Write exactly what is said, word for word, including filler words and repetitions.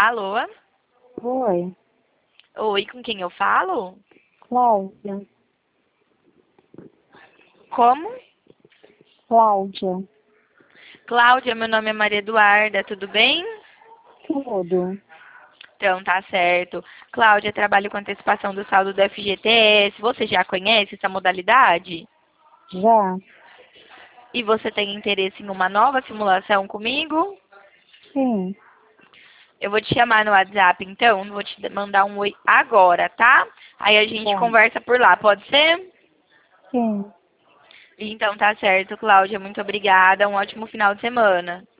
Alô? Oi, Oi, com quem eu falo? Cláudia. Como? Cláudia. Cláudia, meu nome é Maria Eduarda, tudo bem? Tudo. Então, tá certo. Cláudia, trabalho com antecipação do saldo do F G T S. Você já conhece essa modalidade? Já? E você tem interesse em uma nova simulação comigo? Sim. Eu vou te chamar no WhatsApp, então. Vou te mandar um oi agora, tá? Aí a gente Tá. conversa por lá, pode ser? Sim. Então, tá certo, Cláudia. Muito obrigada. Um ótimo final de semana.